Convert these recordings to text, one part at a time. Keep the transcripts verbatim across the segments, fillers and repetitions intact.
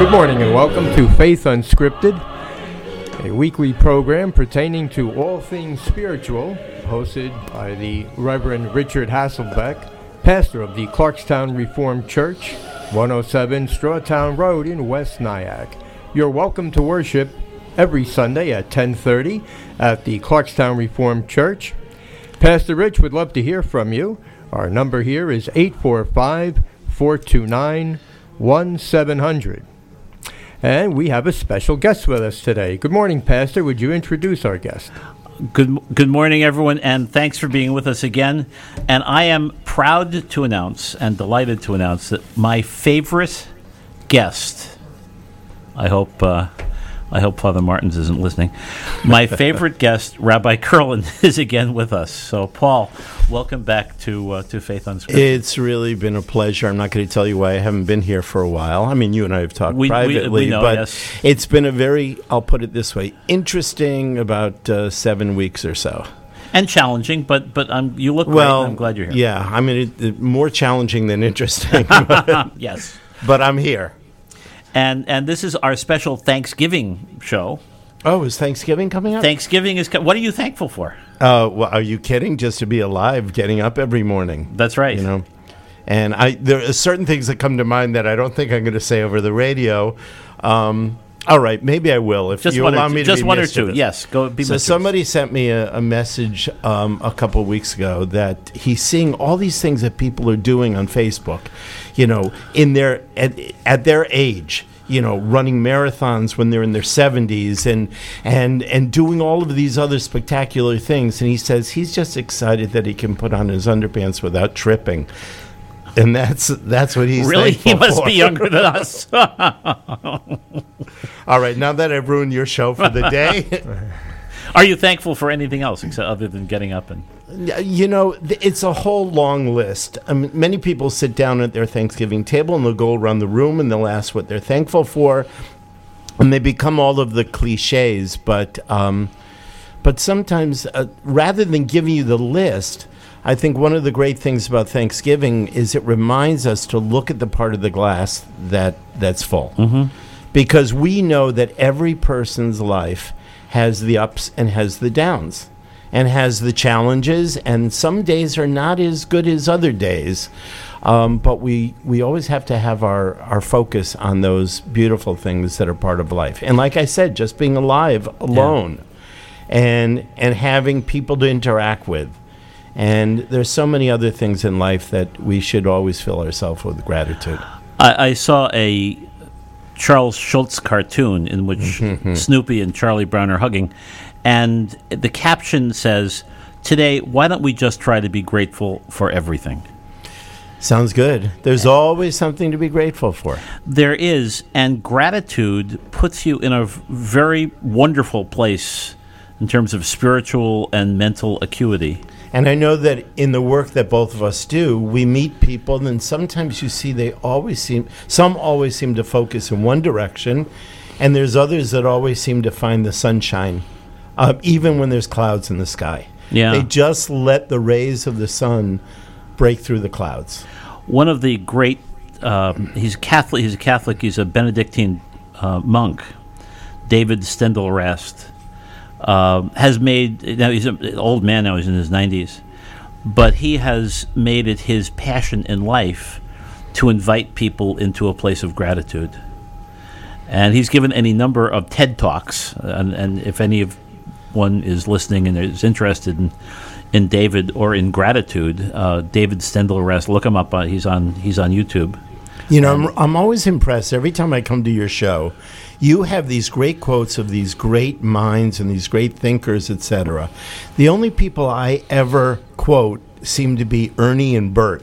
Good morning and welcome to Faith Unscripted, a weekly program pertaining to all things spiritual, hosted by the Reverend Richard Hasselbeck, pastor of the Clarkstown Reformed Church, one oh seven Strawtown Road in West Nyack. You're welcome to worship every Sunday at ten thirty at the Clarkstown Reformed Church. Pastor Rich would love to hear from you. Our number here is eight four five, four two nine, one seven zero zero. And we have a special guest with us today. Good morning, Pastor. Would you introduce our guest? Good good morning, everyone, and thanks for being with us again. And I am proud to announce and delighted to announce that my favorite guest, I hope uh, I hope Father Martins isn't listening, my favorite guest, Rabbi Kurland, is again with us. So, Paul, welcome back to uh, to Faith Unscripted. It's really been a pleasure. I'm not going to tell you why I haven't been here for a while. I mean, you and I have talked we, privately, we, we know, but yes. It's been a very, I'll put it this way, interesting about uh, seven weeks or so. And challenging, but but um, you look well, great. I'm glad you're here. Yeah, I mean, it, it, more challenging than interesting. but, yes. But I'm here. And and this is our special Thanksgiving show. Oh, is Thanksgiving coming up? Thanksgiving is. Co- what are you thankful for? Uh, well, are you kidding? Just to be alive, getting up every morning. That's right. You know, and I there are certain things that come to mind that I don't think I'm going to say over the radio. Um, all right, maybe I will if just you one allow or two, me to just be one mischievous. or two. Yes, go be. So mischievous. somebody sent me a, a message um, a couple of weeks ago that he's seeing all these things that people are doing on Facebook. You know, in their at, at their age. You know, running marathons when they're in their seventies and and and doing all of these other spectacular things. And he says he's just excited that he can put on his underpants without tripping. And that's that's what he's really. He must for. be younger than us. All right, now that I've ruined your show for the day. Are you thankful for anything else except other than getting up and? You know, it's a whole long list. I mean, many people sit down at their Thanksgiving table and they'll go around the room and they'll ask what they're thankful for, and they become all of the cliches. But um, but sometimes, uh, rather than giving you the list, I think one of the great things about Thanksgiving is it reminds us to look at the part of the glass that that's full, mm-hmm. because we know that every person's life has the ups and has the downs. And has the challenges, and some days are not as good as other days. Um, but we, we always have to have our, our focus on those beautiful things that are part of life. And like I said, just being alive alone, yeah. and and having people to interact with. And there's so many other things in life that we should always fill ourselves with gratitude. I, I saw a Charles Schulz cartoon in which Snoopy and Charlie Brown are hugging. And the caption says, "Today, why don't we just try to be grateful for everything?" Sounds good. There's always something to be grateful for. There is, and gratitude puts you in a very wonderful place in terms of spiritual and mental acuity. And I know that in the work that both of us do, we meet people, and then sometimes you see they always seem, some always seem to focus in one direction, and there's others that always seem to find the sunshine. Uh, even when there's clouds in the sky. Yeah. They just let the rays of the sun break through the clouds. One of the great, um, he's Catholic, he's a Catholic, he's a Benedictine uh, monk, David Steindl-Rast, uh, has made, now he's an old man now, he's in his nineties, but he has made it his passion in life to invite people into a place of gratitude. And he's given any number of TED Talks, and, and if any of one is listening and is interested in, in David or in gratitude, uh, David Steindl-Rast, look him up. Uh, he's on he's on YouTube. You know, I'm, I'm always impressed every time I come to your show. You have these great quotes of these great minds and these great thinkers, et cetera. The only people I ever quote seem to be Ernie and Bert,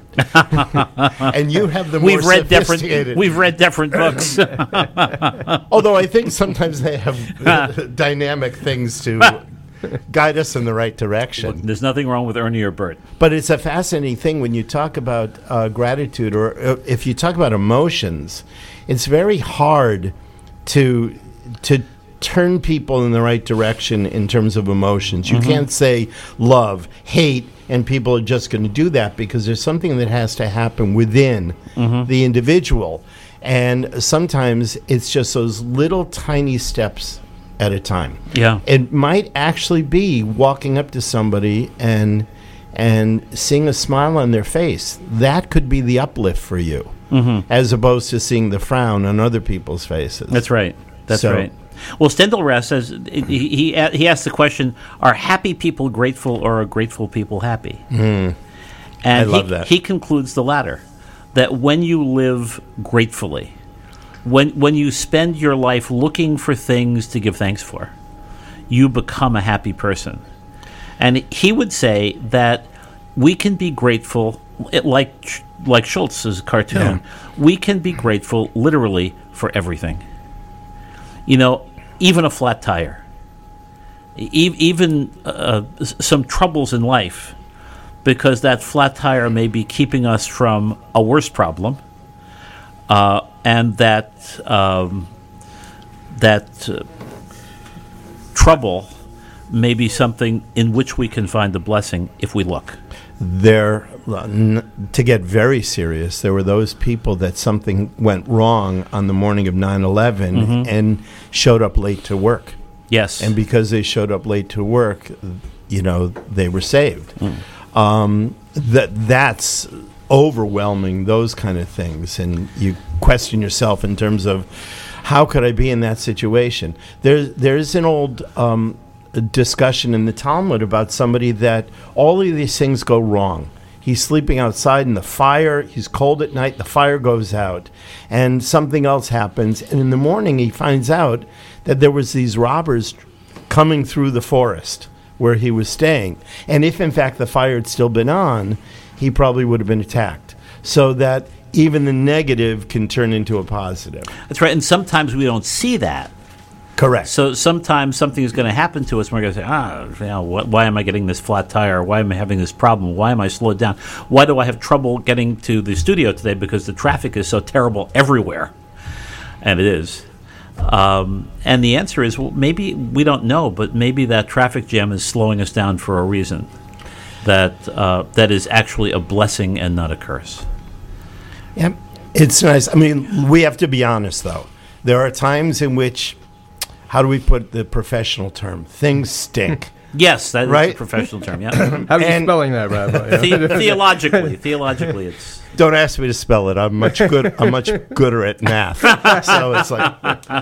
and you have the more we've read different sophisticated. we've read different books. Although I think sometimes they have uh, dynamic things to guide us in the right direction. Look, there's nothing wrong with Ernie or Bert. But it's a fascinating thing when you talk about uh, gratitude, or uh, if you talk about emotions, it's very hard to to turn people in the right direction in terms of emotions. You mm-hmm. can't say love, hate, and people are just going to do that, because there's something that has to happen within mm-hmm. the individual. And sometimes it's just those little tiny steps at a time. Yeah. It might actually be walking up to somebody and and seeing a smile on their face. That could be the uplift for you, Mm-hmm. as opposed to seeing the frown on other people's faces. That's right. That's So- right. Well, Stendhal says he he he asked the question: are happy people grateful, or are grateful people happy? Mm. And I love he, that. he concludes the latter, that when you live gratefully, when when you spend your life looking for things to give thanks for, you become a happy person. And he would say that we can be grateful, it, like like Schultz's cartoon, Yeah. we can be grateful literally for everything. You know, even a flat tire, e- even uh, s- some troubles in life, because that flat tire may be keeping us from a worse problem, uh, and that um, that uh, trouble may be something in which we can find a blessing if we look. There, n- to get very serious, there were those people that something went wrong on the morning of nine eleven Mhm. and showed up late to work. Yes. And because they showed up late to work, you know, they were saved. Mm. Um, that that's overwhelming, those kind of things. And you question yourself in terms of, how could I be in that situation? There, there's an old um, discussion in the Talmud about somebody that all of these things go wrong. He's sleeping outside in the fire. He's cold at night. The fire goes out. And something else happens. And in the morning, he finds out that there was these robbers coming through the forest where he was staying. And if, in fact, the fire had still been on, he probably would have been attacked. So that even the negative can turn into a positive. That's right. And sometimes we don't see that. Correct. So sometimes something is going to happen to us, and we're going to say, ah, you know, wh- why am I getting this flat tire? Why am I having this problem? Why am I slowed down? Why do I have trouble getting to the studio today? Because the traffic is so terrible everywhere. And it is. Um, and the answer is, well, maybe we don't know, but maybe that traffic jam is slowing us down for a reason. That uh, that is actually a blessing and not a curse. Yep. It's nice. I mean, we have to be honest, though. There are times in which, how do we put the professional term? Things stink. Yes, that is Right? a professional term, yeah. How are you And- spelling that, Rabbi? the- theologically, theologically, it's... Don't ask me to spell it. I'm much good. I'm much gooder at math. So it's like,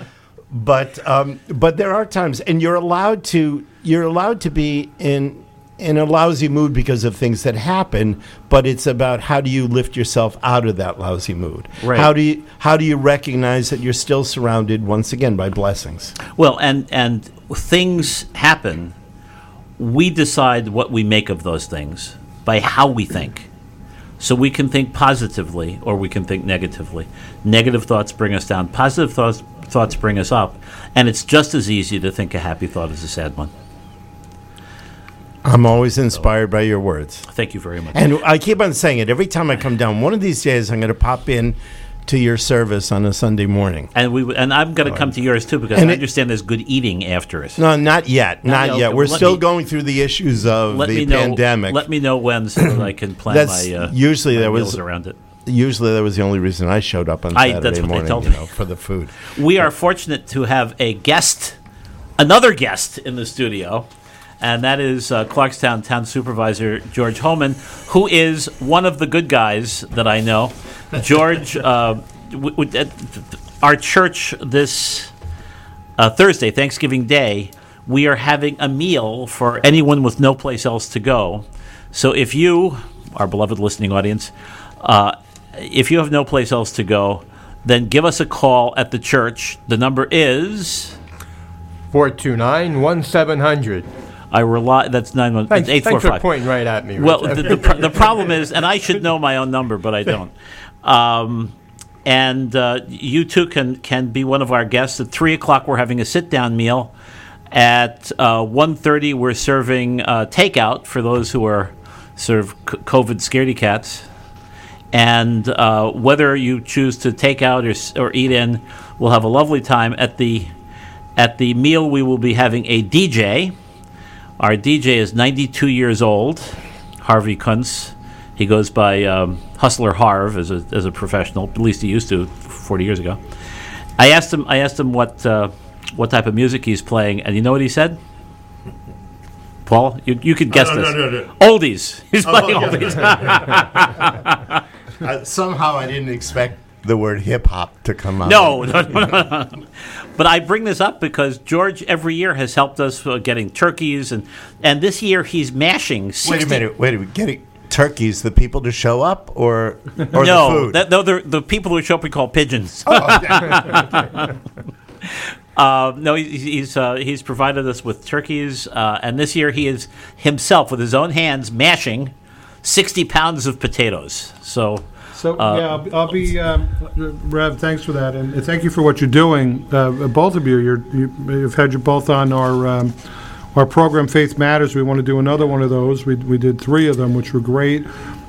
but um, but there are times, and you're allowed to you're allowed to be in in a lousy mood because of things that happen. But it's about how do you lift yourself out of that lousy mood? Right. How do you how do you recognize that you're still surrounded once again by blessings? Well, and and things happen. We decide what we make of those things by how we think. So we can think positively or we can think negatively. Negative thoughts bring us down. Positive thoughts thoughts bring us up. And it's just as easy to think a happy thought as a sad one. I'm always inspired by your words. Thank you very much. And I keep on saying it every time I come down. One of these days, I'm going to pop in to your service on a Sunday morning. And we w- and I'm going to come to yours too because And I it- understand there's good eating after it. No, not yet. No, Not no, yet. okay, We're let still me- going through the issues of Let the me know. pandemic. Let me know when so that I can plan That's my, uh, usually my that meals was around it. usually that was the only reason I showed up on I- Saturday that's what they morning, told you me. know, for the food. We are fortunate to have a guest, another guest in the studio, and that is uh, Clarkstown Town Supervisor George Homan, who is one of the good guys that I know. George, uh, w- w- at our church this uh, Thursday, Thanksgiving Day, we are having a meal for anyone with no place else to go. So if you, our beloved listening audience, uh, if you have no place else to go, then give us a call at the church. The number is four two nine, one seven zero zero. I rely. That's nine one. Thanks, It's eight four thanks for five. pointing right at me. Well, Rich. the, the, pr- the problem is, and I should know my own number, but I don't. Um, and uh, you too can can be one of our guests. At three o'clock, we're having a sit down meal. At uh, one thirty, we're serving uh, takeout for those who are sort of c- COVID scaredy cats. And uh, whether you choose to take out or, s- or eat in, we'll have a lovely time. At the at the meal, we will be having a D J. Our D J is ninety-two years old, Harvey Kuntz. He goes by um, Hustler Harv as a as a professional. At least he used to forty years ago. I asked him. I asked him what uh, what type of music he's playing, and you know what he said? Paul, you you could guess no, no, this. No, no, no. Oldies. He's playing oh, oldies. uh, somehow I didn't expect the word hip hop to come up. No, no, no, no, no. But I bring this up because George every year has helped us uh, getting turkeys, and and this year he's mashing. sixty Wait a minute. Wait a minute. Getting turkeys, the people to show up, or or no, the food? That, no, the the people who show up we call pigeons. Oh, okay. Uh, no, he's he's, uh, he's provided us with turkeys, uh, and this year he is himself with his own hands mashing sixty pounds of potatoes. So, so uh, yeah, I'll, I'll be um, Rev. Thanks for that, and thank you for what you're doing. Uh, both of you, you're, you, you've had you both on our um, our program, Faith Matters. We want to do another one of those. We we did three of them, which were great.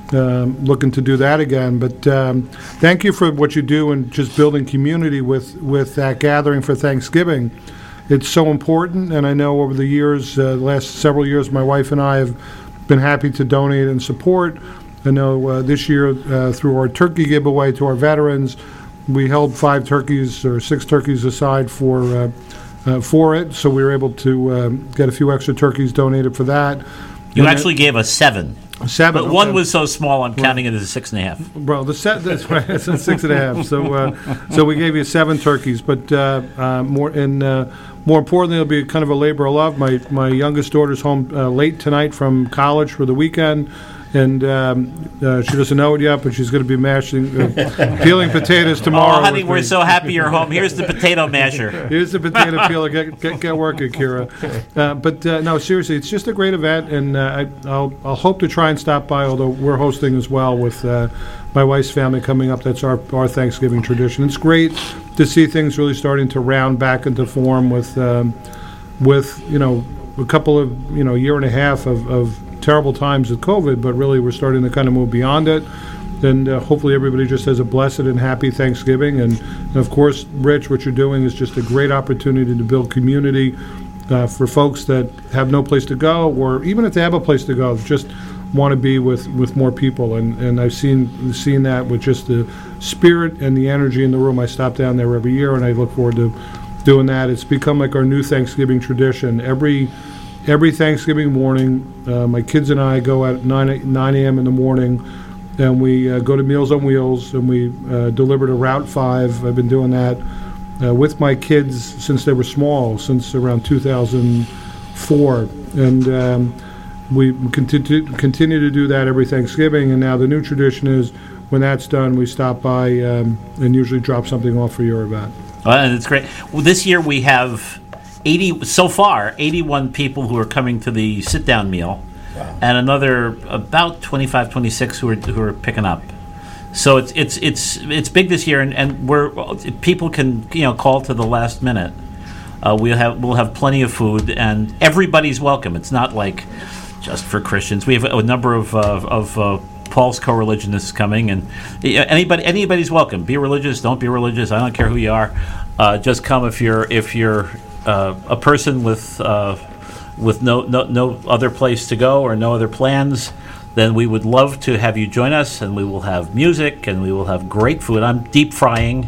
Um, looking to do that again, but um, thank you for what you do and just building community with, with that gathering for Thanksgiving. It's so important, and I know over the years, uh, the last several years, my wife and I have been happy to donate and support. I know uh, this year, uh, through our turkey giveaway to our veterans, we held five turkeys or six turkeys aside for uh, uh, for it, so we were able to uh, get a few extra turkeys donated for that. you And actually gave us seven. Seven. But one okay. was so small, I'm counting it as a six and a half. Well, the set that's right. It's a six and a half. So, uh, so we gave you seven turkeys, but uh, uh, more and uh, more importantly, it'll be kind of a labor of love. My my youngest daughter's home uh, late tonight from college for the weekend, and um, uh, she doesn't know it yet, but she's going to be mashing, uh, peeling potatoes tomorrow. Oh, honey, with we're me. so happy you're home. Here's the potato masher. Here's the potato peeler. Get, get, get working, Kira. Uh, but uh, no, seriously, it's just a great event, and uh, I, I'll I'll hope to try and stop by. Although we're hosting as well with uh, my wife's family coming up. That's our our Thanksgiving tradition. It's great to see things really starting to round back into form with um, with you know a couple of you know year and a half of, of terrible times with COVID, but really we're starting to kind of move beyond it. And uh, hopefully everybody just has a blessed and happy Thanksgiving. And, and of course, Rich, what you're doing is just a great opportunity to build community uh, for folks that have no place to go, or even if they have a place to go, just want to be with, with more people. And, and I've seen seen that with just the spirit and the energy in the room. I stop down there every year, and I look forward to doing that. It's become like our new Thanksgiving tradition. Every every Thanksgiving morning, uh, my kids and I go at nine a.m. in the morning, and we uh, go to Meals on Wheels, and we uh, deliver to Route five. I've been doing that uh, with my kids since they were small, since around two thousand four. And um, we continue, continue to do that every Thanksgiving. And now the new tradition is when that's done, we stop by um, and usually drop something off for your event. Well, and it's great. Well, this year we have eighty, so far, eighty-one people who are coming to the sit-down meal. Wow. And another about twenty-five, twenty-six who are who are picking up. So it's it's it's it's big this year, and, and we're people can you know call to the last minute. Uh, we'll have we'll have plenty of food, and everybody's welcome. It's not like just for Christians. We have a number of uh, of uh, Paul's co-religionists coming, and anybody anybody's welcome. Be religious, don't be religious. I don't care who you are. Uh, just come if you're if you're uh, a person with. Uh, with no, no no other place to go or no other plans, then we would love to have you join us, and we will have music, and we will have great food. I'm deep frying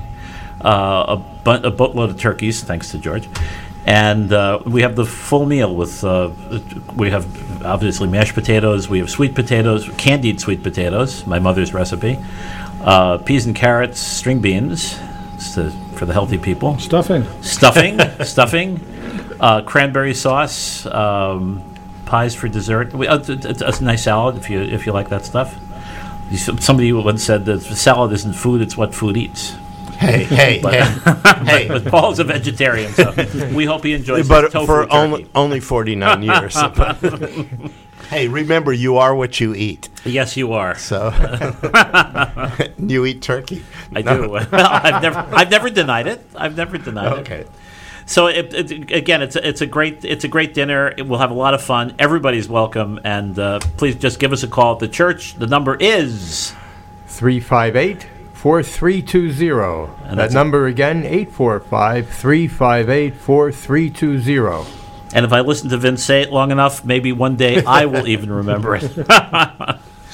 uh, a, bu- a boatload of turkeys, thanks to George. And uh, we have the full meal with, uh, we have obviously mashed potatoes, we have sweet potatoes, candied sweet potatoes, my mother's recipe, uh, peas and carrots, string beans, to, for the healthy people. Stuffing. Stuffing, stuffing. Uh, cranberry sauce, um, pies for dessert. We, uh, t- t- a nice salad if you if you like that stuff. You, somebody once said that salad isn't food; it's what food eats. Hey, hey, but, hey, hey! But Paul's a vegetarian, so we hope he enjoys. But his tofu for turkey. only only forty-nine years. Hey, remember, you are what you eat. Yes, you are. So you eat turkey. I No. do. I've never I've never denied it. I've never denied it. Okay. So it, it, again, it's a, it's a great it's a great dinner. It, we'll have a lot of fun. Everybody's welcome, and uh, please just give us a call at the church. The number is three five eight, four three two zero. And That that's number again, eight four five, three five eight, four three two zero. And if I listen to Vince say it long enough, maybe one day I will even remember it.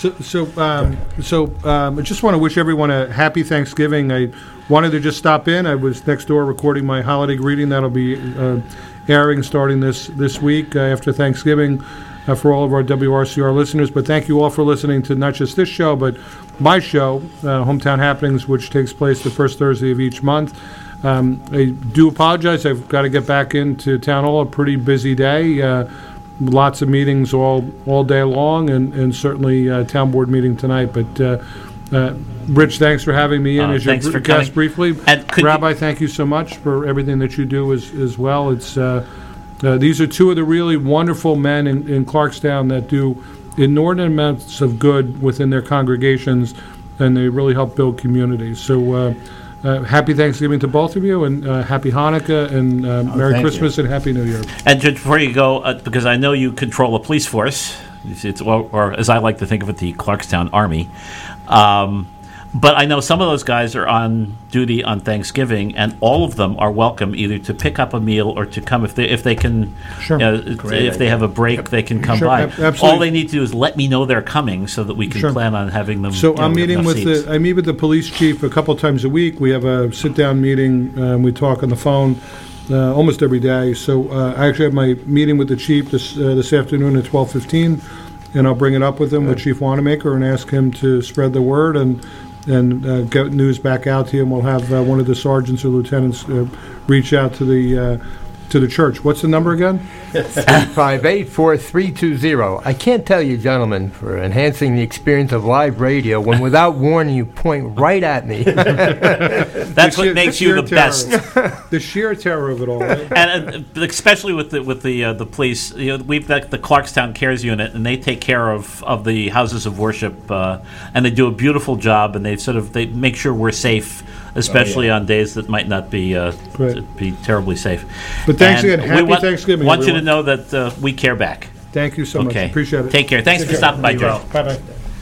So, so, um, so um, I just want to wish everyone a happy Thanksgiving. I wanted to just stop in. I was next door recording my holiday greeting. That'll be uh, airing starting this this week uh, after Thanksgiving uh, for all of our W R C R listeners. But thank you all for listening to not just this show, but my show, uh, Hometown Happenings, which takes place the first Thursday of each month. Um, I do apologize. I've got to get back into town hall. A pretty busy day. Uh, Lots of meetings all, all day long, and, and certainly uh, town board meeting tonight. But uh, uh, Rich, thanks for having me in Uh, as your thanks br- for guest coming. briefly. And could you- Rabbi, thank you so much for everything that you do as, as well. It's uh, uh, these are two of the really wonderful men in, in Clarkstown that do inordinate amounts of good within their congregations, and they really help build communities. So. Uh, Uh, happy Thanksgiving to both of you, and uh, happy Hanukkah, and uh, Merry thank Christmas, and Happy New Year. And just before you go, uh, because I know you control a police force, it's, it's or, or as I like to think of it, the Clarkstown Army. Um, but I know some of those guys are on duty on Thanksgiving, and all of them are welcome either to pick up a meal or to come if they if they can. Sure. Uh, if they have a break, they can come Sure, by. ab- absolutely. All they need to do is let me know they're coming, so that we can Sure. plan on having them. So you know, I'm meeting enough with seats. the, I meet with the police chief a couple times a week. We have a sit-down meeting, um, we talk on the phone uh, almost every day. So uh, I actually have my meeting with the chief this uh, this afternoon at twelve fifteen, and I'll bring it up with him, with Chief Wanamaker, and ask him to spread the word and and uh, get news back out to him. We'll have uh, one of the sergeants or lieutenants uh, reach out to the uh, to the church. What's the number again? eight five eight, four three two zero. I can't tell you, gentlemen, for enhancing the experience of live radio when without warning you point right at me. That's what sheer- makes the you sheer the terror. best. The sheer terror of it all, right? and uh, especially with the with the uh, the police, you know, we've got the Clarkstown Cares Unit, and they take care of, of the houses of worship, uh, and they do a beautiful job, and they sort of they make sure we're safe, especially on days that might not be uh, Great. t- be terribly safe. But thanks And again. we Happy want, Thanksgiving, Want you to everyone. know that uh, we care back. Thank you so much. Okay, Appreciate it. Take care. Thanks for stopping by, Joe. Bye-bye.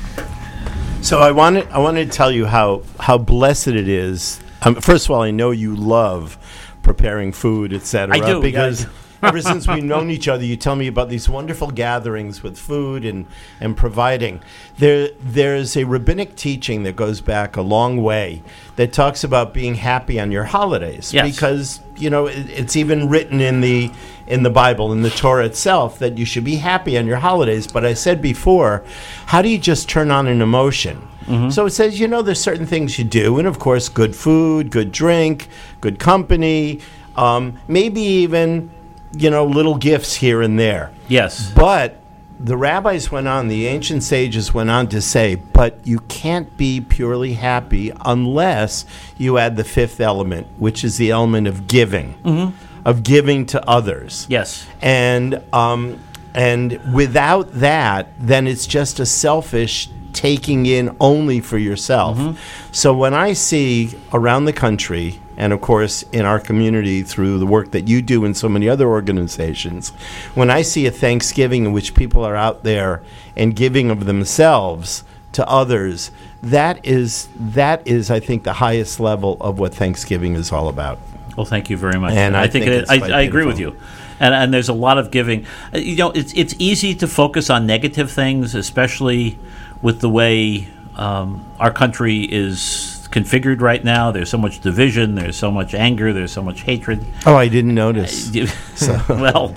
So I wanted I wanted to tell you how how blessed it is. Um, first of all, I know you love preparing food, et cetera. I do, because yeah. ever since we've known each other, you tell me about these wonderful gatherings with food and and providing. There there's a rabbinic teaching that goes back a long way that talks about being happy on your holidays. Yes. Because you know it, it's even written in the in the Bible, in the Torah itself, that you should be happy on your holidays. But I said before, how do you just turn on an emotion? Mm-hmm. So it says, you know, there's certain things you do, and of course, good food, good drink, good company, um, maybe even, you know, little gifts here and there. Yes. But the rabbis went on, the ancient sages went on to say, but you can't be purely happy unless you add the fifth element, which is the element of giving, mm-hmm. of giving to others. Yes. And um, and without that, then it's just a selfish taking in only for yourself. Mm-hmm. So when I see around the country, and of course in our community through the work that you do and so many other organizations, when I see a Thanksgiving in which people are out there and giving of themselves to others, that is, that is, I think, the highest level of what Thanksgiving is all about. Well, thank you very much. And I think, think it, it's I, quite I agree with beautiful. you. And, and there's a lot of giving. Uh, You know, it's it's easy to focus on negative things, especially with the way um, our country is configured right now. There's so much division. There's so much anger. There's so much hatred. Oh, I didn't notice. Well,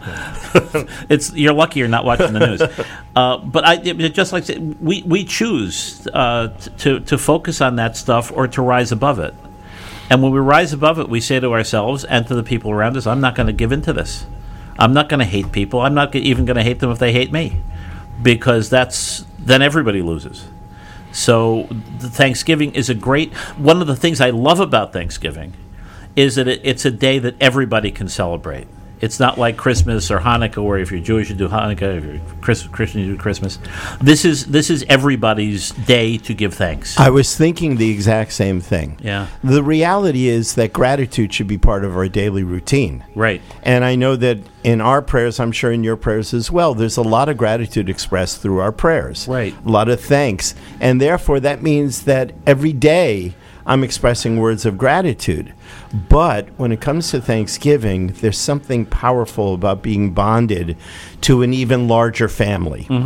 it's you're lucky you're not watching the news. Uh, but I it, just like I said, we we choose uh, t- to to focus on that stuff or to rise above it. And when we rise above it, we say to ourselves and to the people around us, "I'm not going to give in to this. I'm not going to hate people. I'm not g- even going to hate them if they hate me, because that's then everybody loses." So the Thanksgiving is a great. One of the things I love about Thanksgiving is that it, it's a day that everybody can celebrate. It's not like Christmas or Hanukkah, where if you're Jewish you do Hanukkah, if you're Chris, Christian you do Christmas. This is this is everybody's day to give thanks. I was thinking the exact same thing. Yeah. The reality is that gratitude should be part of our daily routine. Right. And I know that in our prayers, I'm sure in your prayers as well, there's a lot of gratitude expressed through our prayers. Right. A lot of thanks. And therefore, that means that every day I'm expressing words of gratitude. But when it comes to Thanksgiving, there's something powerful about being bonded to an even larger family. Mm-hmm.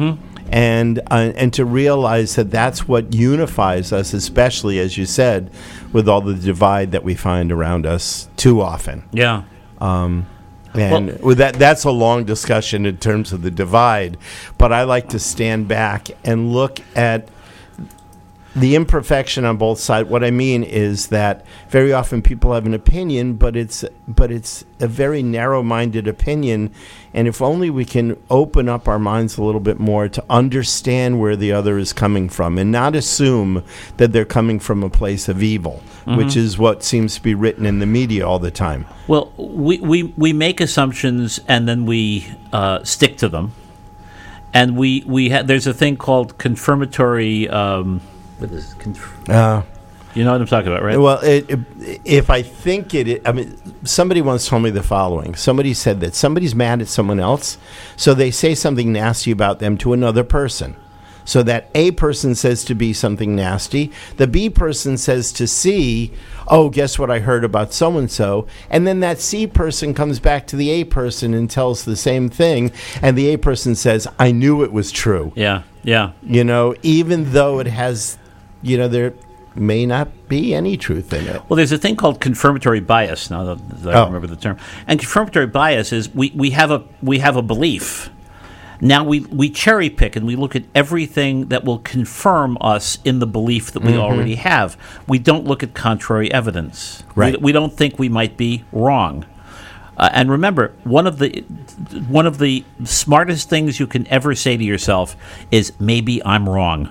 and uh, and to realize that that's what unifies us, especially as you said, with all the divide that we find around us too often. Yeah. Um, and Well- with that, that's a long discussion in terms of the divide. But I like to stand back and look at the imperfection on both sides. What I mean is that very often people have an opinion, but it's but it's a very narrow-minded opinion. And if only we can open up our minds a little bit more to understand where the other is coming from, and not assume that they're coming from a place of evil, Mm-hmm. which is what seems to be written in the media all the time. Well, we, we, we make assumptions and then we uh, stick to them. And we, we ha- there's a thing called confirmatory. Um, what is it? Conf- Uh, you know what I'm talking about, right? Well, it, it, if I think it, I mean, somebody once told me the following. Somebody said that somebody's mad at someone else, so they say something nasty about them to another person. So that A person says to B something nasty, the B person says to C, oh, guess what I heard about so-and-so, and then that C person comes back to the A person and tells the same thing, and the A person says, I knew it was true. yeah, yeah. You know, even though it has, you know, there may not be any truth in it. Well, there's a thing called confirmatory bias. Now that that I Oh. remember the term, and confirmatory bias is we, we have a we have a belief. Now we, we cherry pick and we look at everything that will confirm us in the belief that we Mm-hmm. already have. We don't look at contrary evidence. Right. We, we don't think we might be wrong. Uh, and remember, one of the one of the smartest things you can ever say to yourself is maybe I'm wrong.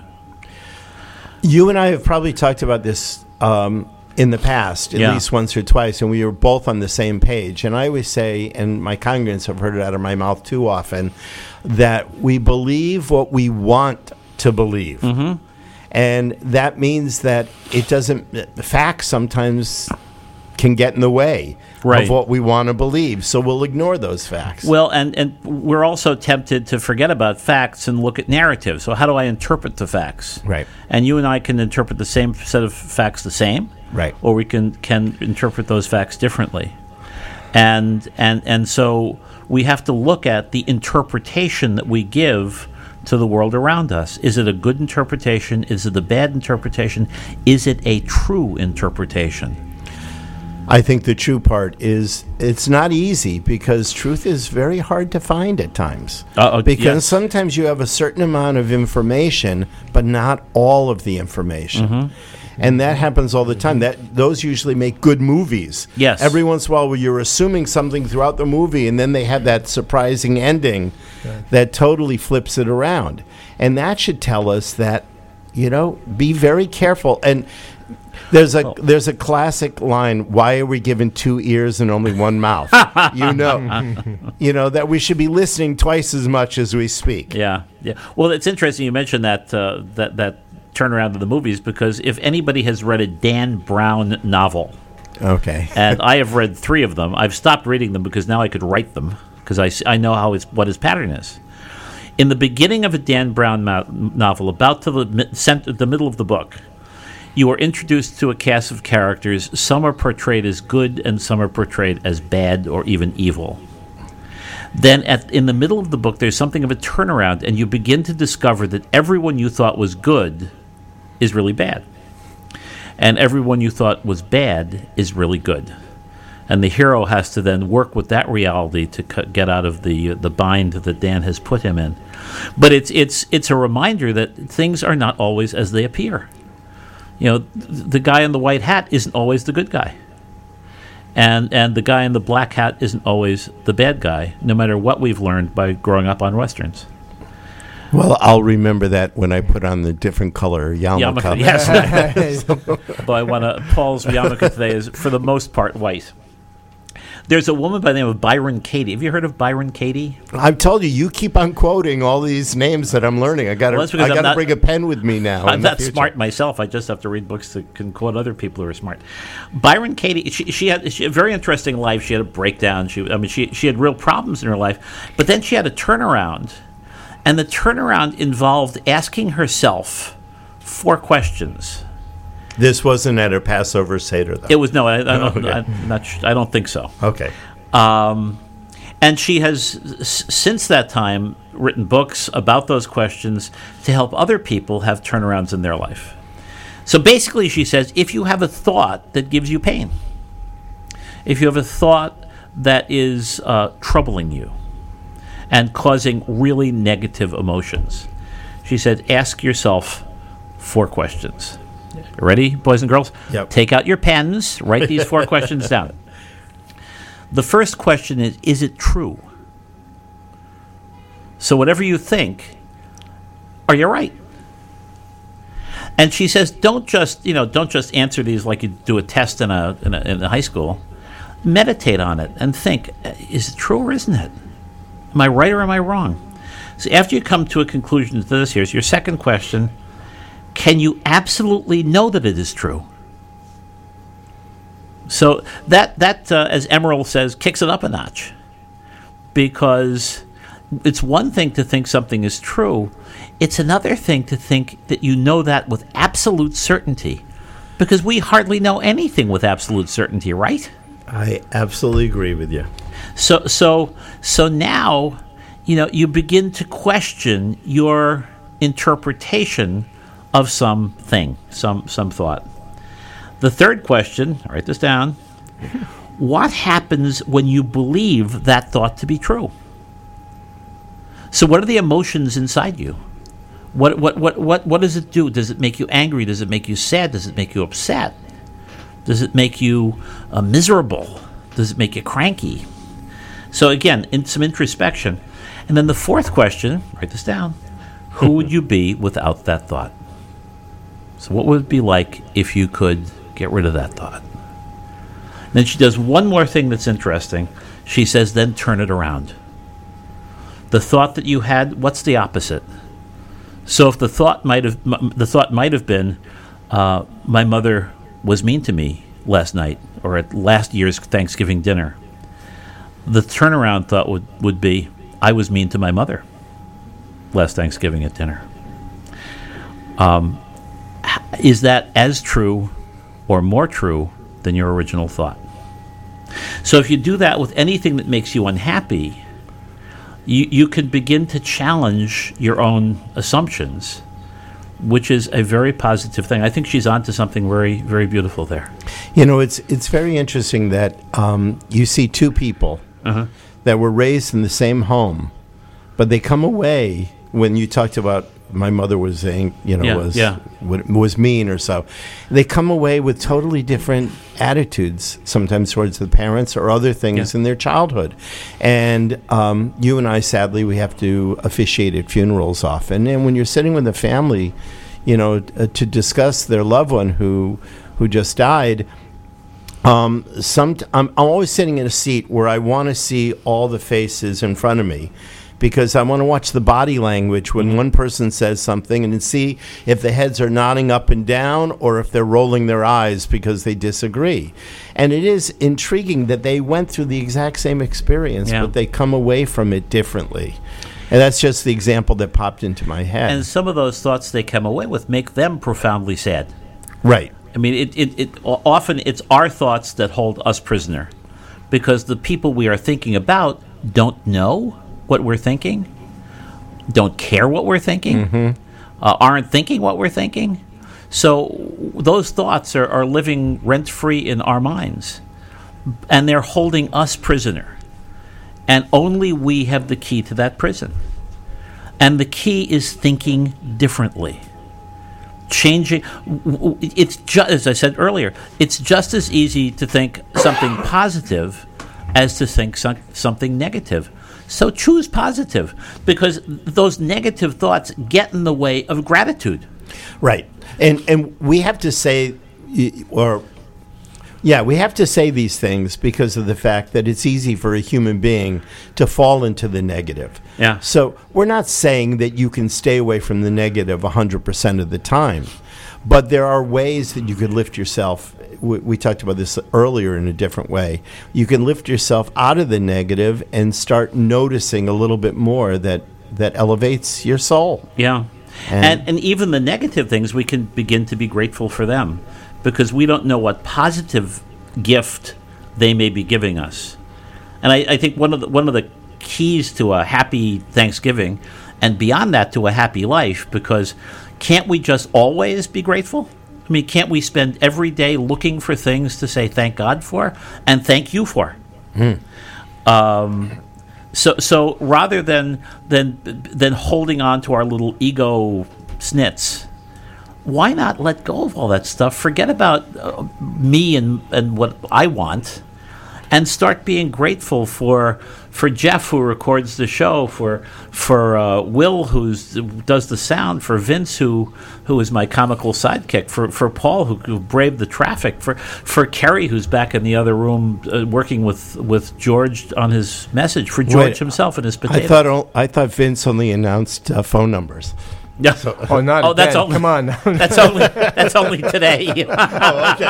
You and I have probably talked about this um, in the past, at Yeah. least once or twice, and we were both on the same page. And I always say, and my congregants have heard it out of my mouth too often, that we believe what we want to believe. Mm-hmm. And that means that it doesn't, facts sometimes can get in the way Right. of what we want to believe. So we'll ignore those facts. Well, and, and we're also tempted to forget about facts and look at narrative. So how do I interpret the facts? Right. And you and I can interpret the same set of facts the same. Right. Or we can, can interpret those facts differently. And, and, and so we have to look at the interpretation that we give to the world around us. Is it a good interpretation? Is it a bad interpretation? Is it a true interpretation? I think the true part is it's not easy because truth is very hard to find at times. Uh-oh, because yes. sometimes you have a certain amount of information, but not all of the information. Mm-hmm. And that happens all the time. That those usually make good movies. Yes. Every once in a while where you're assuming something throughout the movie and then they have that surprising ending that totally flips it around. And that should tell us that, you know, be very careful. And There's a there's a classic line. Why are we given two ears and only one mouth? you know, you know that we should be listening twice as much as we speak. Yeah, yeah. Well, it's interesting you mentioned that uh, that that turnaround to the movies because if anybody has read a Dan Brown novel, Okay. and I have read three of them, I've stopped reading them because now I could write them because I, s- I know how his, what his pattern is. In the beginning of a Dan Brown ma- novel, about to the mi- cent- the middle of the book, you are introduced to a cast of characters. Some are portrayed as good and some are portrayed as bad or even evil. Then at, in the middle of the book, there's something of a turnaround, and you begin to discover that everyone you thought was good is really bad. And everyone you thought was bad is really good. And the hero has to then work with that reality to c- get out of the the bind that Dan has put him in. But it's it's it's a reminder that things are not always as they appear. You know, th- the guy in the white hat isn't always the good guy. And and the guy in the black hat isn't always the bad guy, no matter what we've learned by growing up on Westerns. Well, I'll remember that when I put on the different color yarmulke. Yarmulke, yes. But I want to. Paul's yarmulke today is, for the most part, white. There's a woman by the name of Byron Katie. Have you heard of Byron Katie? I've told you, you keep on quoting all these names that I'm learning. I got to Well, that's because I I'm got to not- bring a pen with me now. I'm in the not future. smart myself. I just have to read books that can quote other people who are smart. Byron Katie, she, she had she had a very interesting life. She had a breakdown. She, I mean, she she had real problems in her life, but then she had a turnaround, and the turnaround involved asking herself four questions. This wasn't at her Passover Seder, though. It was no, I, I don't, Okay. I'm not. sh- I don't think so. okay. Um, And she has, s- since that time, written books about those questions to help other people have turnarounds in their life. So basically, she says, if you have a thought that gives you pain, if you have a thought that is uh, troubling you and causing really negative emotions, she said, ask yourself four questions. You ready, boys and girls? Yep. Take out your pens, write these four questions down. The first question is, is it true? So whatever you think, are you right? And she says, don't just, you know, don't just answer these like you do a test in a in, a, in a high school. Meditate on it and think, is it true or isn't it? Am I right or am I wrong? So after you come to a conclusion to this, here's your second question. Can you absolutely know that it is true? So that, that uh, as Emerald says, kicks it up a notch. Because it's one thing to think something is true. It's another thing to think that you know that with absolute certainty. Because we hardly know anything with absolute certainty, right? I absolutely agree with you. So, so, so now, you know, you begin to question your interpretation of something, some some thought. The third question, write this down. What happens when you believe that thought to be true? So, what are the emotions inside you? What what what what what does it do? Does it make you angry? Does it make you sad? Does it make you upset? Does it make you uh, miserable? Does it make you cranky? So again, in some introspection. And then the fourth question, write this down. Who would you be without that thought? So what would it be like if you could get rid of that thought? And then she does one more thing that's interesting. She says, then turn it around. The thought that you had, what's the opposite? So if the thought might have, the thought might have been, uh, my mother was mean to me last night or at last year's Thanksgiving dinner, the turnaround thought would, would be, I was mean to my mother last Thanksgiving at dinner. Um, is that as true or more true than your original thought? So if you do that with anything that makes you unhappy, you, you can begin to challenge your own assumptions, which is a very positive thing. I think she's onto something very, very beautiful there. You know, it's it's very interesting that um, you see two people Uh-huh. that were raised in the same home, but they come away when you talked about my mother was saying, you know, Yeah, was yeah. wa- was mean or so. They come away with totally different attitudes, sometimes towards the parents or other things Yeah. in their childhood. And um, you and I, sadly, we have to officiate at funerals often. And when you're sitting with a family, you know, uh, to discuss their loved one who who just died. Um, some t- I'm, I'm always sitting in a seat where I want to see all the faces in front of me, because I want to watch the body language when one person says something and then see if the heads are nodding up and down or if they're rolling their eyes because they disagree. And it is intriguing that they went through the exact same experience, Yeah. but they come away from it differently. And that's just the example that popped into my head. And some of those thoughts they come away with make them profoundly sad. Right. I mean, it, it, it often it's our thoughts that hold us prisoner, because the people we are thinking about don't know what we're thinking, don't care what we're thinking, Mm-hmm. uh, aren't thinking what we're thinking. So those thoughts are, are living rent-free in our minds, and they're holding us prisoner. And only we have the key to that prison. And the key is thinking differently. Changing, it's just, as I said earlier, it's just as easy to think something positive as to think some, something negative. So choose positive, because those negative thoughts get in the way of gratitude. Right. And and we have to say, y- or, yeah, we have to say these things because of the fact that it's easy for a human being to fall into the negative. Yeah. So we're not saying that you can stay away from the negative one hundred percent of the time, but there are ways that you could lift yourself. We, we talked about this earlier in a different way. You can lift yourself out of the negative and start noticing a little bit more that, that elevates your soul. Yeah. And- And, and even the negative things, we can begin to be grateful for them, because we don't know what positive gift they may be giving us. And I, I think one of the one of the keys to a happy Thanksgiving, and beyond that to a happy life, because can't we just always be grateful? I mean, can't we spend every day looking for things to say thank God for and thank you for? Mm. Um, so, so rather than than than holding on to our little ego snits, why not let go of all that stuff? Forget about uh, me and and what I want, and start being grateful for for Jeff, who records the show, for for uh, Will, who's does the sound, for Vince, who who is my comical sidekick, for for Paul, who, who braved the traffic, for for Kerry, who's back in the other room uh, working with, with George on his message, for George Wait, himself and his potato. I thought o- I thought Vince only announced uh, phone numbers. Yeah. Oh, not Oh, that's again. only- Come on. That's only that's only today. Oh, okay.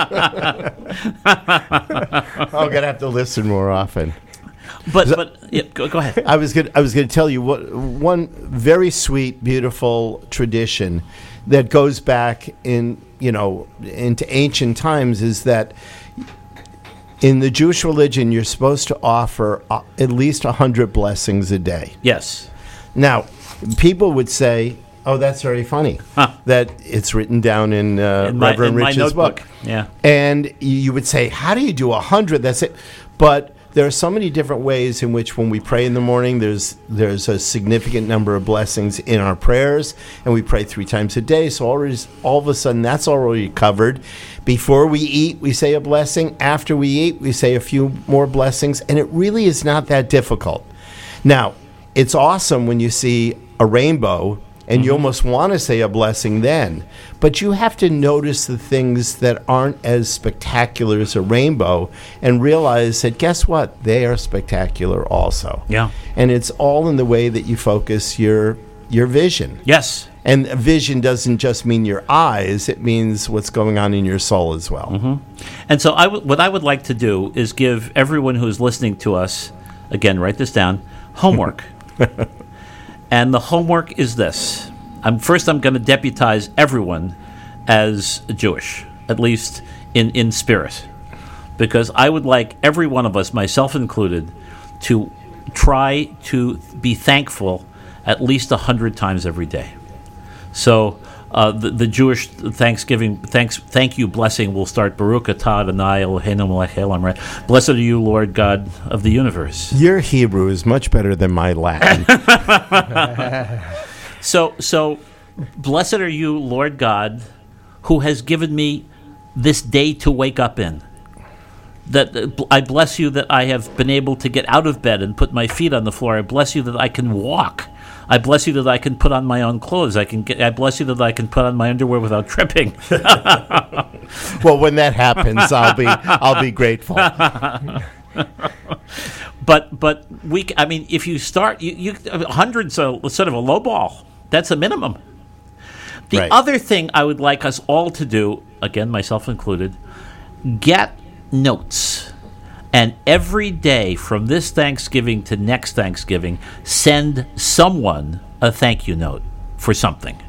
I'm gonna have to listen more often. But but yeah, go, go ahead. I was gonna I was gonna tell you what one very sweet, beautiful tradition that goes back in you know into ancient times is that in the Jewish religion you're supposed to offer uh, at least a hundred blessings a day. Yes. Now, people would say, "Oh, that's very funny." Huh. That it's written down in, uh, In my, Reverend in my Rich's notebook. book. Yeah. And you would say, how do you do a hundred? That's it. But there are so many different ways in which when we pray in the morning, there's there's a significant number of blessings in our prayers, and we pray three times a day. So already, all of a sudden, that's already covered. Before we eat, we say a blessing. After we eat, we say a few more blessings. And it really is not that difficult. Now, it's awesome when you see a rainbow and you almost want to say a blessing then. But you have to notice the things that aren't as spectacular as a rainbow and realize that, guess what? They are spectacular also. Yeah. And it's all in the way that you focus your your vision. Yes. And a vision doesn't just mean your eyes, it means what's going on in your soul as well. Mm-hmm. And so I w- what I would like to do is give everyone who is listening to us, again, write this down, homework. And the homework is this. I'm, first, I'm going to deputize everyone as Jewish, at least in, in spirit. Because I would like every one of us, myself included, to try to be thankful at least a hundred times every day. So uh, the, the Jewish Thanksgiving, thanks, thank you blessing will start, Baruch atah Adonai Eloheinu melech haolam, right? Blessed are you, Lord God of the universe. Your Hebrew is much better than my Latin. So, so, blessed are you, Lord God, who has given me this day to wake up in. That uh, I bless you that I have been able to get out of bed and put my feet on the floor. I bless you that I can walk. I bless you that I can put on my own clothes. I can get. I bless you that I can put on my underwear without tripping. Well, when that happens, I'll be I'll be grateful. But but we. c- I mean, if you start, you, you hundreds are sort of a low ball. That's a minimum. The Right. other thing I would like us all to do, again, myself included, get notes. And every day from this Thanksgiving to next Thanksgiving, send someone a thank you note for something.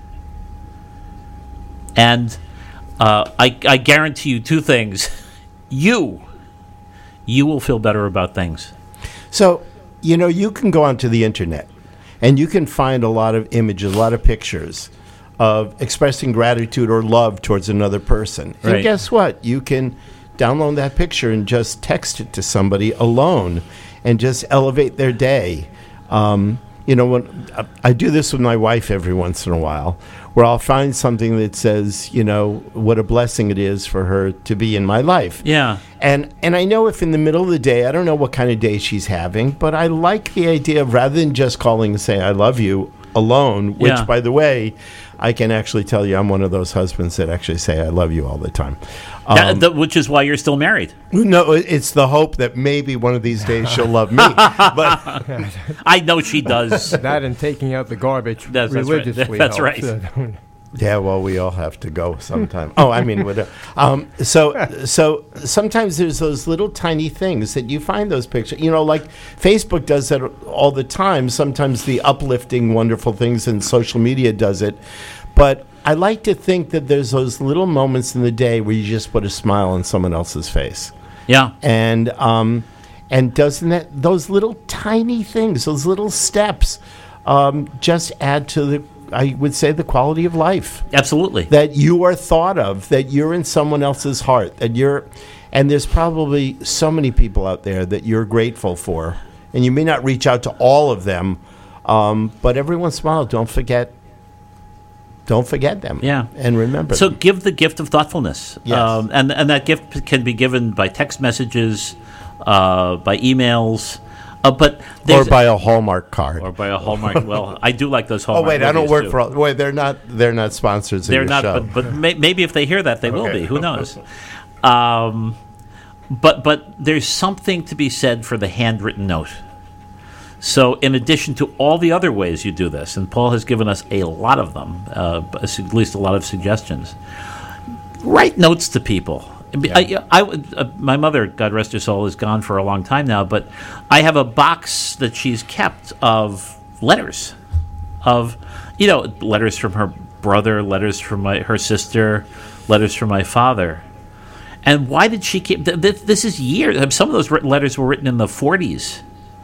And uh, I, I guarantee you two things. You, you will feel better about things. So, you know, you can go onto the internet and you can find a lot of images, a lot of pictures of expressing gratitude or love towards another person. Right. And guess what? You can download that picture and just text it to somebody alone and just elevate their day. Um, you know, when I, I do this with my wife every once in a while, where I'll find something that says, you know, what a blessing it is for her to be in my life. Yeah. And and I know if in the middle of the day, I don't know what kind of day she's having, but I like the idea of rather than just calling and say, I love you alone, which, Yeah. by the way, I can actually tell you I'm one of those husbands that actually say I love you all the time. That- Um, that- which is why you're still married. no, it's the hope that maybe one of these days she'll love me. But I know she does. That and taking out the garbage That's- that's right. religiously. That's helps. right. yeah, well, we all have to go sometime. Oh, I mean, whatever. Um, so, so sometimes there's those little tiny things that you find those pictures. You know, like Facebook does that all the time. Sometimes the uplifting, wonderful things, and social media does it. But I like to think that there's those little moments in the day where you just put a smile on someone else's face. Yeah. And um, And doesn't that, those little tiny things, those little steps, um, just add to the, I would say, the quality of life. Absolutely. That you are thought of, that you're in someone else's heart, that you're, and there's probably so many people out there that you're grateful for. And you may not reach out to all of them, um, but every once in a while, don't forget, don't forget them. Yeah. And remember So them. give the gift of thoughtfulness. Yes. Um, and, and that gift can be given by text messages, uh, by emails, uh, but Or there's by a Hallmark card. or by a Hallmark. Well, I do like those Oh Hallmark. wait, I don't movies, work too. for. Wait, they're not. They're not sponsors of They're your not, show. but, but may, maybe if they hear that, they will Okay. be. Who knows? Um, but but there's something to be said for the handwritten note. So, in addition to all the other ways you do this, and Paul has given us a lot of them, uh, at least a lot of suggestions. Write notes to people. I, I would- uh, my mother, God rest her soul, is gone for a long time now, but I have a box that she's kept of letters, of you know, letters from her brother, letters from my her sister, letters from my father. And why did she keep? Th- th- this is years. Some of those written letters were written in the forties,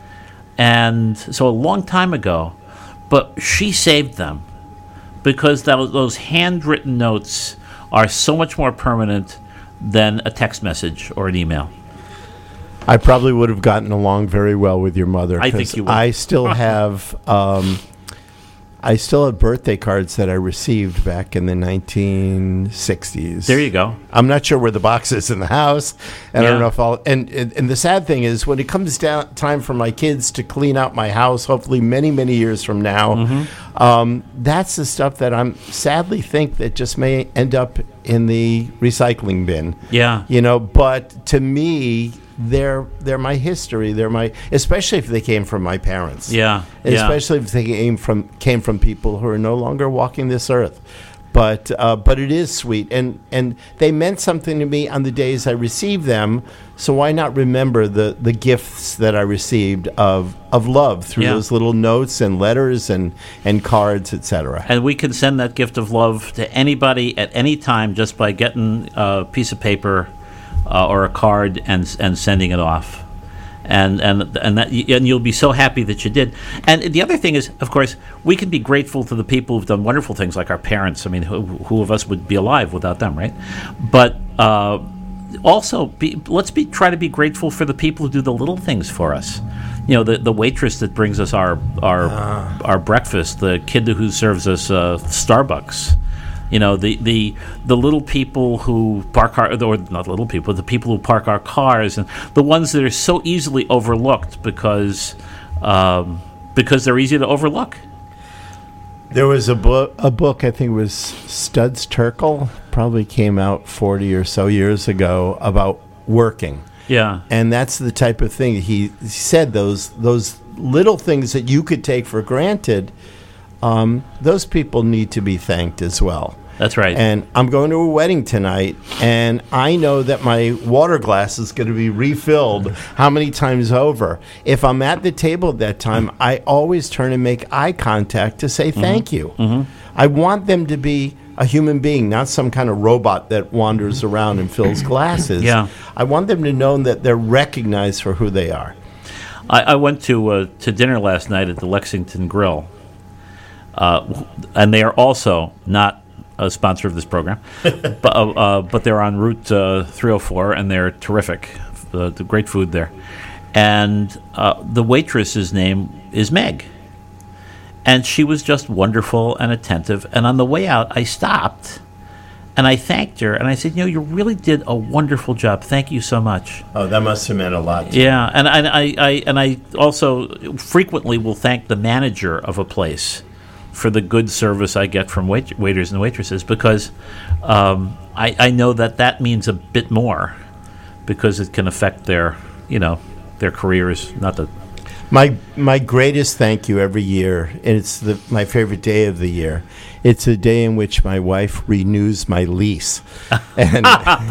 and so a long time ago. But she saved them because that, those handwritten notes are so much more permanent than a text message or an email. I probably would have gotten along very well with your mother. I think 'cause you would. I still have. Um, I still have birthday cards that I received back in the nineteen sixties. There you go. I'm not sure where the box is in the house, and I Yeah. don't know if I'll. And, and and the sad thing is, when it comes down time for my kids to clean out my house, hopefully many many years from now, Mm-hmm. um, that's the stuff that I'm sadly think that just may end up in the recycling bin. Yeah. You know, but to me, they're they're my history. They're my, especially if they came from my parents. Yeah, yeah. Especially if they came from came from people who are no longer walking this earth. But uh, but it is sweet, and and they meant something to me on the days I received them. So why not remember the, the gifts that I received of of love through Yeah. those little notes and letters and and cards, et cetera. And we can send that gift of love to anybody at any time just by getting a piece of paper uh, or a card and and sending it off. And and and that and you'll be so happy that you did. And the other thing is, of course, we can be grateful to the people who've done wonderful things, like our parents. I mean, who, who of us would be alive without them, right? But uh, also, be, let's be try to be grateful for the people who do the little things for us. You know, the the waitress that brings us our our our breakfast, the kid who serves us uh, Starbucks. You know, the, the the little people who park our, or not little people, the people who park our cars, and the ones that are so easily overlooked because um, because they're easy to overlook. There was a book, a book I think it was Studs Terkel, probably came out forty or so years ago, about working. Yeah, And that's the type of thing he, he said, those those little things that you could take for granted, um, those people need to be thanked as well. that's right. And I'm going to a wedding tonight, and I know that my water glass is going to be refilled how many times over. If I'm at the table at that time, I always turn and make eye contact to say thank you. I want them to be a human being, not some kind of robot that wanders around and fills glasses. Yeah. I want them to know that they're recognized for who they are. I, I went to uh, to dinner last night at the Lexington Grill, uh, and they are also not a sponsor of this program, but uh, uh, but they're on Route uh, three oh four, and they're terrific. The, the great food there, and uh, the waitress's name is Meg, and she was just wonderful and attentive. And on the way out, I stopped. And I thanked her, and I said, "You know, you really did a wonderful job. Thank you so much." Oh, that must have meant a lot to Yeah, and I, I, I and I also frequently will thank the manager of a place for the good service I get from wait- waiters and waitresses, because um, I, I know that that means a bit more, because it can affect their, you know, their careers. Not that. My my greatest thank you every year, and it's the, my favorite day of the year. It's a day in which my wife renews my lease, and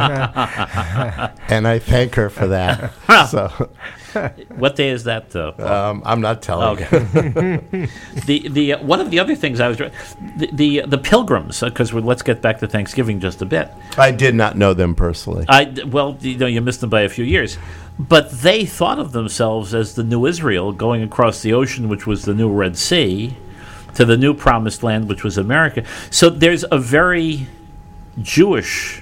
and I thank her for that. So What day is that, though? um, I'm not telling you. Okay. the the uh, one of the other things I was the the, the pilgrims, because let's get back to Thanksgiving just a bit. I did not know them personally. I well, you know, you missed them by a few years. But they thought of themselves as the new Israel going across the ocean, which was the new Red Sea, to the new Promised Land, which was America. So there's a very Jewish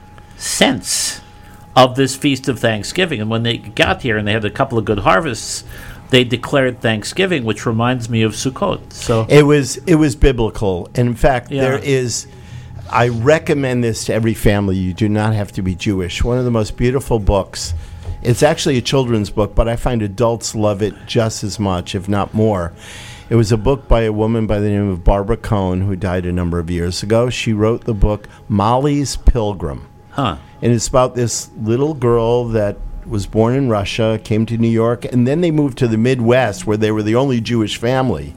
sense of this Feast of Thanksgiving. And when they got here and they had a couple of good harvests, they declared Thanksgiving, which reminds me of Sukkot. So It was it was biblical. And in fact, Yeah. there is, I recommend this to every family. You do not have to be Jewish. One of the most beautiful books. It's actually a children's book, but I find adults love it just as much, if not more. It was a book by a woman by the name of Barbara Cohen, who died a number of years ago. She wrote the book Molly's Pilgrim. Huh. And it's about this little girl that was born in Russia, came to New York, and then they moved to the Midwest, where they were the only Jewish family.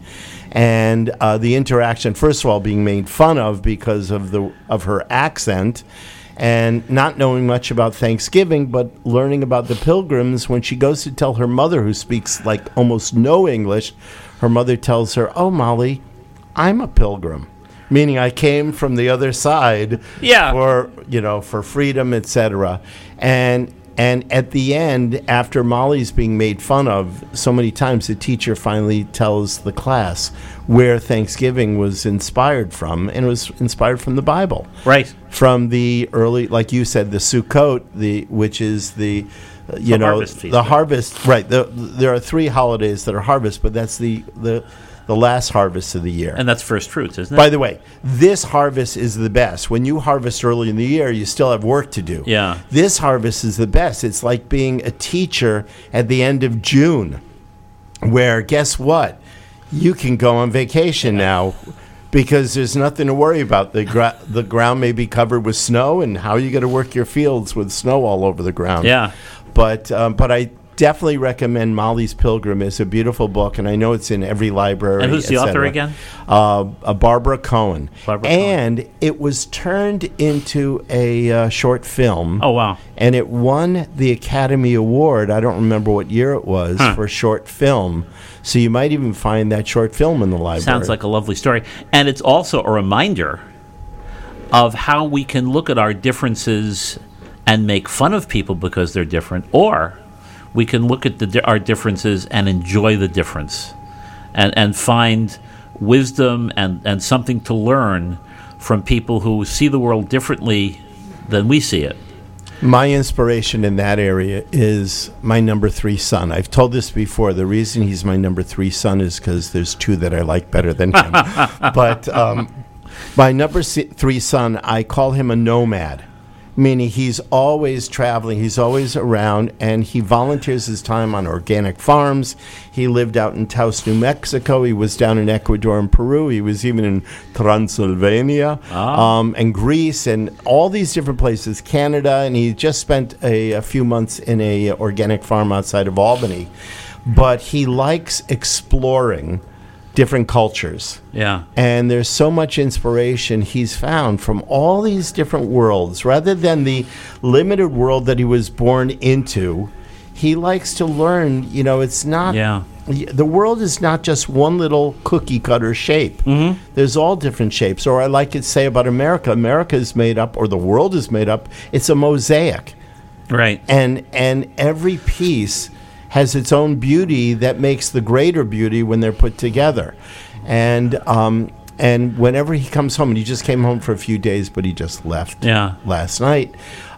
And uh, the interaction, first of all, being made fun of because of the of her accent, and not knowing much about Thanksgiving, but learning about the Pilgrims. When she goes to tell her mother, who speaks like almost no English, her mother tells her, "Oh, Molly, I'm a pilgrim," meaning I came from the other side Yeah. for, you know, for freedom, et cetera. And and at the end, after Molly's being made fun of so many times, the teacher finally tells the class where Thanksgiving was inspired from, and it was inspired from the Bible. Right. From the early, like you said, the Sukkot, the which is the, uh, you The know, harvest feast, the right? harvest. Right. The, there are three holidays that are harvest, but that's the the the last harvest of the year. And that's first fruits, isn't it? By the way, this harvest is the best. When you harvest early in the year, you still have work to do. Yeah. This harvest is the best. It's like being a teacher at the end of June, where, guess what? You can go on vacation now because there's nothing to worry about. The gra- the ground may be covered with snow, and how are you going to work your fields with snow all over the ground? Yeah. But um, but I definitely recommend Molly's Pilgrim. It's a beautiful book, and I know it's in every library. And who's the et author cetera. again? Uh, uh, Barbara Cohen. Barbara Cohen. and it was turned into a uh, short film. Oh, wow. And it won the Academy Award. I don't remember what year it was Huh. for short film. So you might even find that short film in the library. Sounds like a lovely story. And it's also a reminder of how we can look at our differences and make fun of people because they're different, or we can look at the, di- our differences and enjoy the difference and, and find wisdom and, and something to learn from people who see the world differently than we see it. My inspiration in that area is my number three son. I've told this before. The reason he's my number three son is because there's two that I like better than him. But um, my number si- three son, I call him a nomad, meaning he's always traveling, he's always around, and he volunteers his time on organic farms. He lived out in Taos, New Mexico. He was down in Ecuador and Peru. He was even in Transylvania Ah. um, and Greece and all these different places, Canada, and he just spent a, a few months in a organic farm outside of Albany. But he likes exploring different cultures. Yeah. And there's so much inspiration he's found from all these different worlds. Rather than the limited world that he was born into, he likes to learn, you know, it's not, Yeah. y- the world is not just one little cookie cutter shape. Mm-hmm. There's all different shapes. Or I like to say about America, America is made up, or the world is made up, it's a mosaic. Right. And and every piece has its own beauty that makes the greater beauty when they're put together. And um, and whenever he comes home, and he just came home for a few days, but he just left Yeah. last night,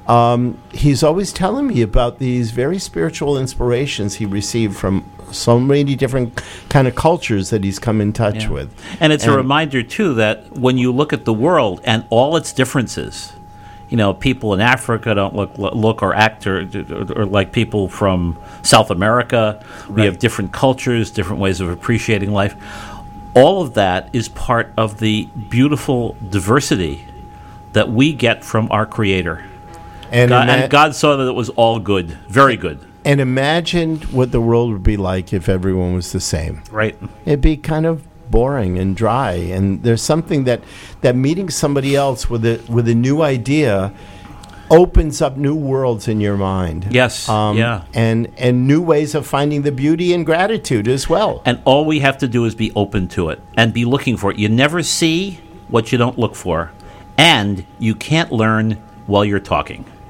um, he's always telling me about these very spiritual inspirations he received from so many different kind of cultures that he's come in touch Yeah. with. And it's a And- reminder, too, that when you look at the world and all its differences, you know, people in Africa don't look look or act or, or, or like people from South America. We Right. have different cultures, different ways of appreciating life. All of that is part of the beautiful diversity that we get from our Creator. And, God, ima- and God saw that it was all good, very good. and imagine what the world would be like if everyone was the same. Right. It'd be kind of boring and dry. And there's something that, that meeting somebody else with a with a new idea opens up new worlds in your mind. Yes, yeah. And and new ways of finding the beauty and gratitude as well. And all we have to do is be open to it and be looking for it. You never see what you don't look for. And you can't learn while you're talking.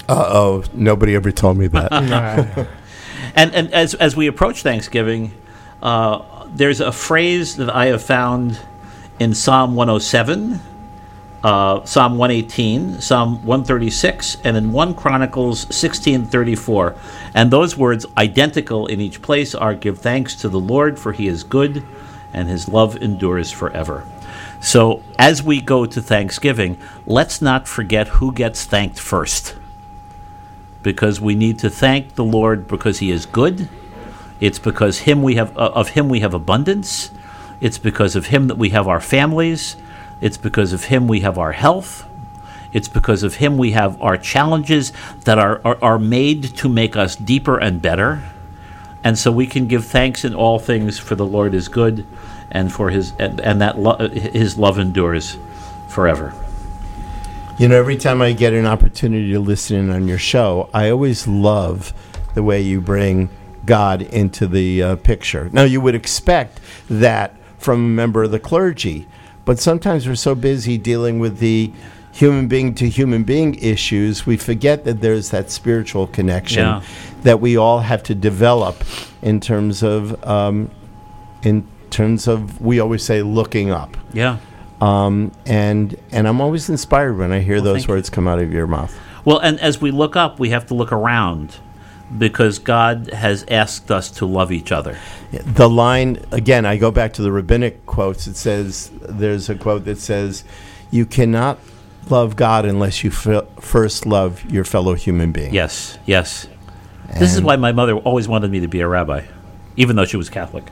Uh-oh, nobody ever told me that. Nah. And and as as we approach Thanksgiving, uh, there's a phrase that I have found in Psalm one oh seven, uh, Psalm one eighteen, Psalm one thirty-six, and in First Chronicles sixteen thirty-four. And those words, identical in each place, are "Give thanks to the Lord, for he is good, and his love endures forever." So as we go to Thanksgiving, let's not forget who gets thanked first, because we need to thank the Lord because he is good. It's because him we have uh, of him we have abundance. It's because of him that we have our families. It's because of him we have our health. It's because of him we have our challenges that are, are, are made to make us deeper and better. And so we can give thanks in all things, for the Lord is good, and for his and, and that lo- his love endures forever. You know, every time I get an opportunity to listen in on your show, I always love the way you bring God into the uh, picture. Now, you would expect that from a member of the clergy, but sometimes we're so busy dealing with the human being to human being issues, we forget that there's that spiritual connection Yeah. that we all have to develop in terms of, um, in terms of, we always say, looking up. Yeah. Um, and and I'm always inspired when I hear Well, those thank you. words come out of your mouth. Well, and as we look up, we have to look around, because God has asked us to love each other. The line, again, I go back to the rabbinic quotes. It says, there's a quote that says, you cannot love God unless you f- first love your fellow human being. Yes, yes. This is And- why my mother always wanted me to be a rabbi, even though she was Catholic.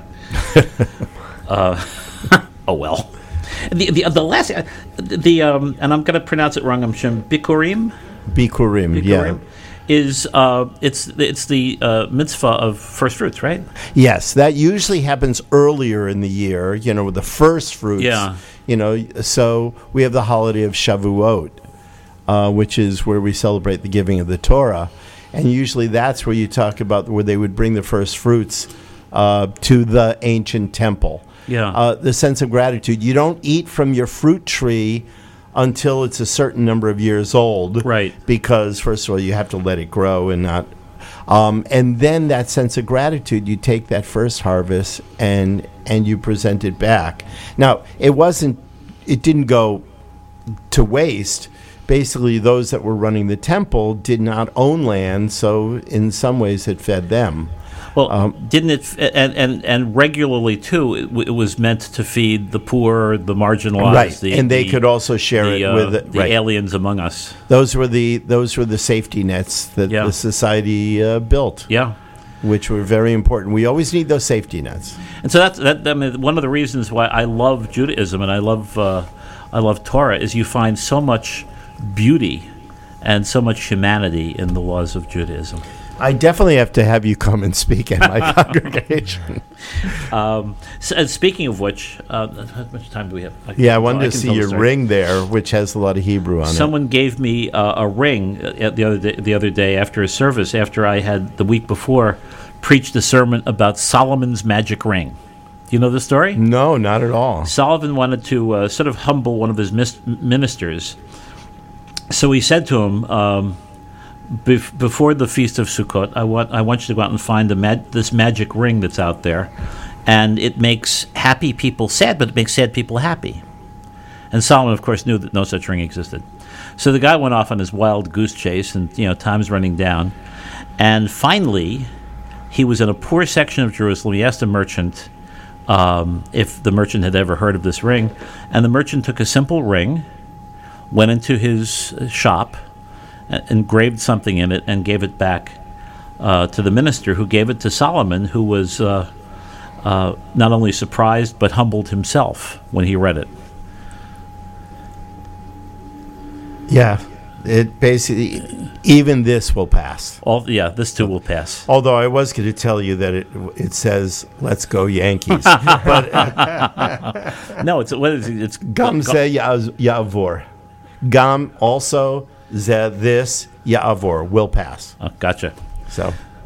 uh, oh well. The the the last uh, the, the um and I'm going to pronounce it wrong. I'm sure Bikurim. Bikurim, yeah. Bikurim is uh it's it's the uh, mitzvah of first fruits, right? Yes, that usually happens earlier in the year, you know, with the first fruits. Yeah. You know, so we have the holiday of Shavuot, uh, which is where we celebrate the giving of the Torah. And usually that's where you talk about where they would bring the first fruits uh, to the ancient temple. Yeah. Uh, the sense of gratitude. You don't eat from your fruit tree until it's a certain number of years old. Right. Because, first of all, you have to let it grow and not... Um, and then that sense of gratitude, you take that first harvest and and you present it back. Now, it wasn't... It didn't go to waste. Basically, those that were running the temple did not own land, so in some ways it fed them. Well, Um, didn't it? F- and, and and regularly too. It, w- it was meant to feed the poor, the marginalized, Right, the, and they the- could also share the, it uh, with... the right. aliens among us. Those were the those were the safety nets that Yeah. the society uh, built, Yeah. which were very important. We always need those safety nets. And so that's that. I mean, one of the reasons why I love Judaism and I love uh, I love Torah is you find so much beauty and so much humanity in the laws of Judaism. I definitely have to have you come and speak at my congregation. Um, so, and speaking of which, uh, how much time do we have? I Yeah, I can- wanted I to can see tell the your story. ring there, which has a lot of Hebrew on Someone gave me uh, a ring uh, the other day, the other day after a service, after I had the week before preached a sermon about Solomon's magic ring. Do you know the story? it. No, not at all. Solomon wanted to uh, sort of humble one of his mis- ministers. So he said to him, um, bef- before the Feast of Sukkot, I want I want you to go out and find the mag- this magic ring that's out there, and it makes happy people sad, but it makes sad people happy. And Solomon, of course, knew that no such ring existed. So the guy went off on his wild goose chase, and you know, time's running down. And finally, he was in a poor section of Jerusalem. He asked a merchant um, if the merchant had ever heard of this ring, and the merchant took a simple ring, went into his uh, shop, uh, engraved something in it, and gave it back uh, to the minister, who gave it to Solomon, who was uh, uh, not only surprised but humbled himself when he read it. Yeah, it basically, even this will pass. All yeah, this too will pass. Although I was going to tell you that it it says "Let's go Yankees," but uh, No, it's what is it? It's Gam ze ya'az- ya'avor. Gam also ze this ya'avor will pass. Oh, gotcha. So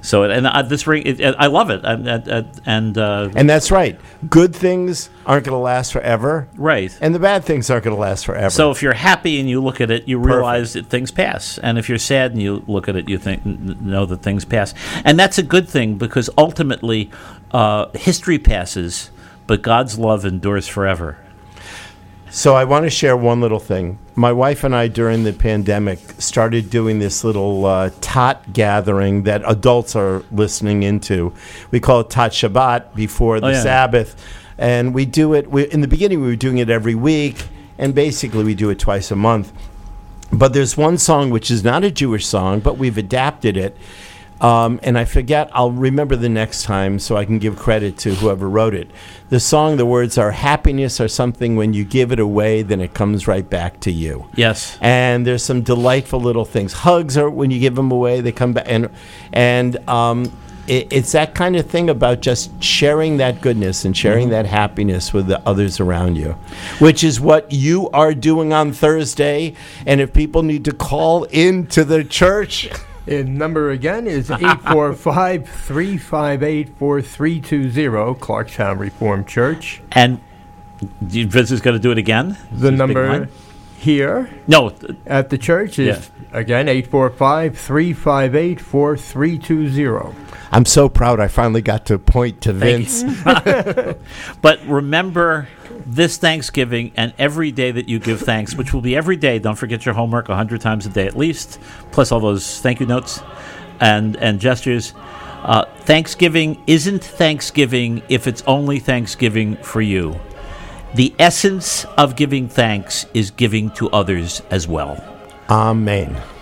So and uh, this ring, it, I love it, and and, and uh, And that's right. Good things aren't going to last forever, right. and the bad things aren't going to last forever. So if you're happy and you look at it, you Perfect. realize that things pass. And if you're sad and you look at it, you think n- know that things pass. And that's a good thing because ultimately, uh, history passes, but God's love endures forever. So I want to share one little thing. My wife and I, during the pandemic, started doing this little uh, Tot gathering that adults are listening into. We call it Tot Shabbat before the Oh, yeah. Sabbath. And we do it, we, in the beginning we were doing it every week, and basically we do it twice a month. But there's one song which is not a Jewish song, but we've adapted it. Um, and I forget, I'll remember the next time so I can give credit to whoever wrote it. The song, the words are, happiness are something when you give it away, then it comes right back to you. Yes. And there's some delightful little things. Hugs are, when you give them away, they come back. And, and um, it, it's that kind of thing about just sharing that goodness and sharing that happiness with the others around you, which is what you are doing on Thursday. And if people need to call into the church... And number again is eight four five, three five eight, four three two zero, Clarkstown Reformed Church. And you- Vince is going to do it again? The His big number line? here No. th- at the church is, again, eight four five, three five eight, four three two zero. I'm so proud I finally got to point to Thank Vince. But remember this Thanksgiving and every day that you give thanks, which will be every day. Don't forget your homework one hundred times a day at least, plus all those thank you notes and, and gestures. Uh, Thanksgiving isn't Thanksgiving if it's only Thanksgiving for you. The essence of giving thanks is giving to others as well. Amen.